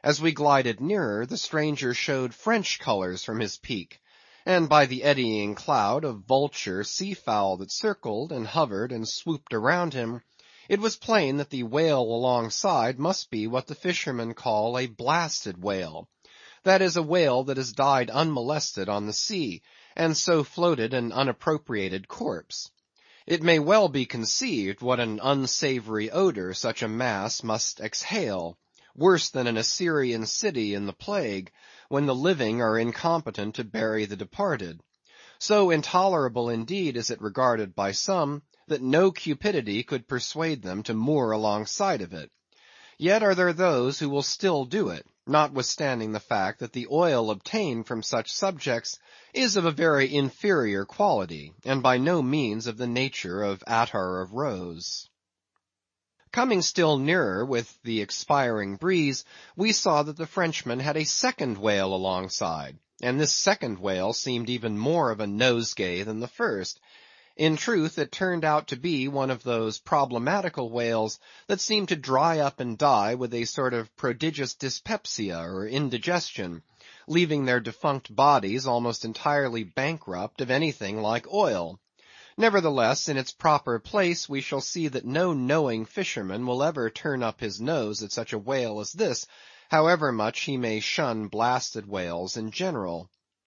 As we glided nearer, the stranger showed French colors from his peak; and by the eddying cloud of vulture sea fowl that circled, and hovered, and swooped around him, it was plain that the whale alongside must be what the fishermen call a blasted whale; that is, a whale that has died unmolested on the sea, and so floated an unappropriated corpse. It may well be conceived what an unsavory odor such a mass must exhale; worse than an Assyrian city in the plague, when the living are incompetent to bury the departed. So intolerable indeed is it regarded by some, that no cupidity could persuade them to moor alongside of it. Yet are there those who will still do it, notwithstanding the fact that the oil obtained from such subjects is of a very inferior quality, and by no means of the nature of attar of rose. Coming still nearer with the expiring breeze, we saw that the Frenchman had a second whale alongside, and this second whale seemed even more of a nosegay than the first. In truth, it turned out to be one of those problematical whales that seem to dry up and die with a sort of prodigious dyspepsia or indigestion, leaving their defunct bodies almost entirely bankrupt of anything like oil. Nevertheless, in its proper place, we shall see that no knowing fisherman will ever turn up his nose at such a whale as this, however much he may shun blasted whales in general.